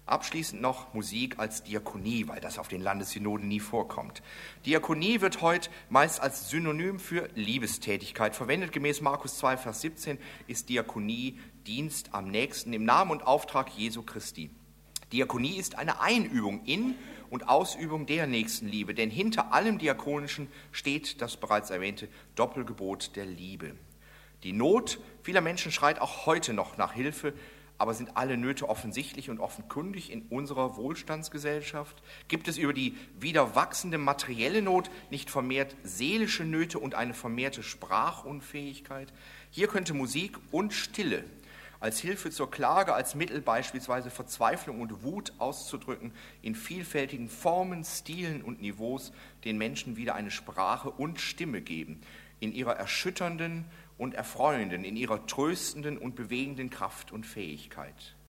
Abschließend noch Musik als Diakonie, weil das auf den Landessynoden nie vorkommt. Diakonie wird heute meist als Synonym für Liebestätigkeit verwendet. Gemäß Markus 2, Vers 17 ist Diakonie Dienst am Nächsten im Namen und Auftrag Jesu Christi. Diakonie ist eine Einübung in und Ausübung der Nächstenliebe, denn hinter allem Diakonischen steht das bereits erwähnte Doppelgebot der Liebe. Die Not vieler Menschen schreit auch heute noch nach Hilfe, aber sind alle Nöte offensichtlich und offenkundig in unserer Wohlstandsgesellschaft? Gibt es über die wieder wachsende materielle Not nicht vermehrt seelische Nöte und eine vermehrte Sprachunfähigkeit? Hier könnte Musik und Stille als Hilfe zur Klage, als Mittel beispielsweise Verzweiflung und Wut auszudrücken, in vielfältigen Formen, Stilen und Niveaus den Menschen wieder eine Sprache und Stimme geben, in ihrer erschütternden und erfreuenden, in ihrer tröstenden und bewegenden Kraft und Fähigkeit.